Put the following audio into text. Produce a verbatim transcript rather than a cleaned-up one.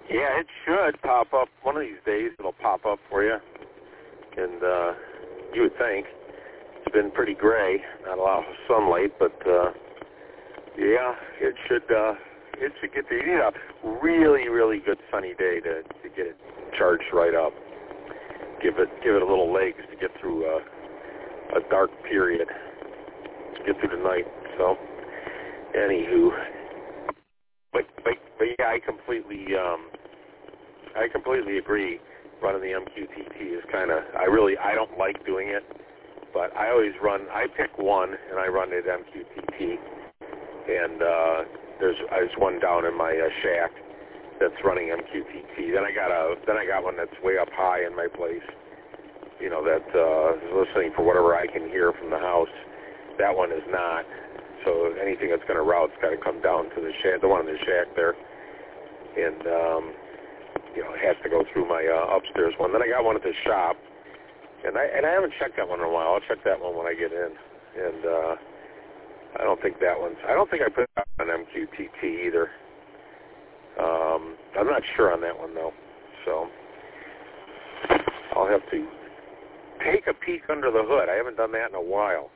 Yeah, it should pop up. One of these days it'll pop up for you. And uh, you would think. It's been pretty gray, not a lot of sunlight, but uh, yeah, it should uh, it should get to, you know, really, really good sunny day to, to get it charged right up. Give it give it a little legs to get through a, a dark period, to get through the night. So, anywho, but but, but yeah, I completely um, I completely agree. Running the M Q T T is kind of, I really I don't like doing it. But I always run, I pick one, and I run it M Q T T. And uh, there's there's one down in my uh, shack that's running M Q T T. Then I got a then I got one that's way up high in my place. You know, that uh, is listening for whatever I can hear from the house. That one is not. So anything that's going to route's got to come down to the shack, the one in the shack there. And um, you know, it has to go through my uh, upstairs one. Then I got one at the shop. And I and I haven't checked that one in a while. I'll check that one when I get in. And uh, I don't think that one's. I don't think I put that on M Q T T either. Um, I'm not sure on that one though. So I'll have to take a peek under the hood. I haven't done that in a while.